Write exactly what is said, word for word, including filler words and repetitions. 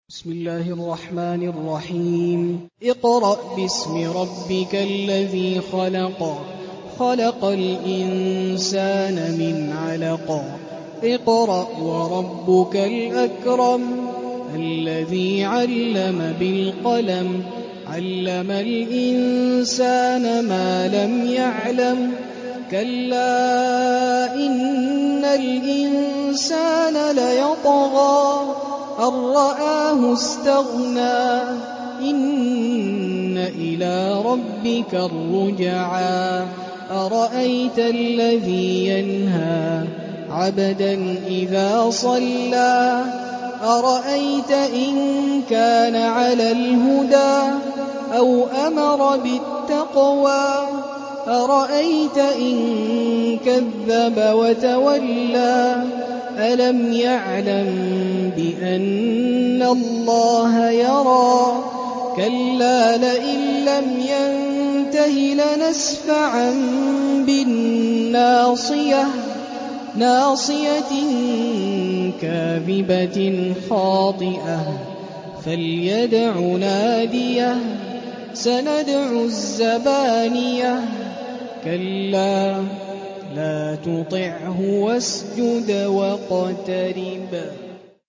بسم الله الرحمن الرحيم اقرأ باسم ربك الذي خلق خلق الإنسان من علق اقرأ وربك الأكرم الذي علم بالقلم علم الإنسان ما لم يعلم كلا إن الإنسان ليطغى أن رآه استغنى إن إلى ربك الرجعى أرأيت الذي ينهى عبدا إذا صلى أرأيت إن كان على الهدى أو أمر بالتقوى أرأيت إن كذب وتولى ألم يعلم بأن الله يرى كلا لئن لم ينته لنسفعا بالناصية ناصية كاذبة خاطئة فليدع ناديه سندع الزبانية كلا لا تطعه واسجد واقترب